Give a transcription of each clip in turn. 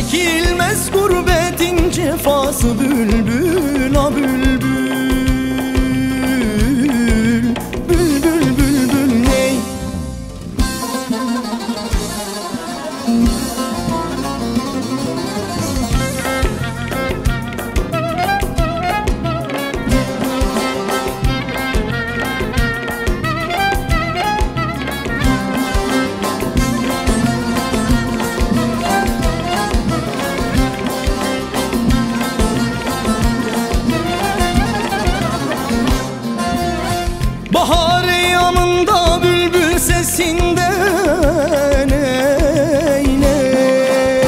Çekilmez gurbetin cefası bülbül a bülbül. Bülbül bülbül ney? Bahar yamında bülbül sesinden ey ney?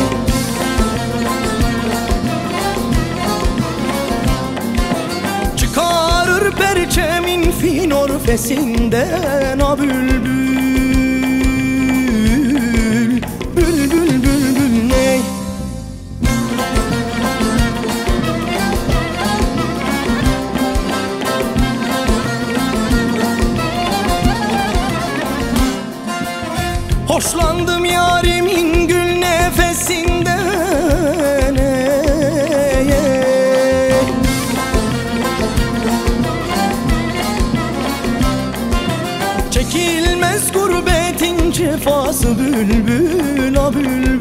Çıkarır perçemin fin orfesinden a bülbül. Bülbül bülbül ney? Hoşlandım yarimin gül nefesinden ey, ey. Çekilmez gurbetin cefası bülbül a bülbül.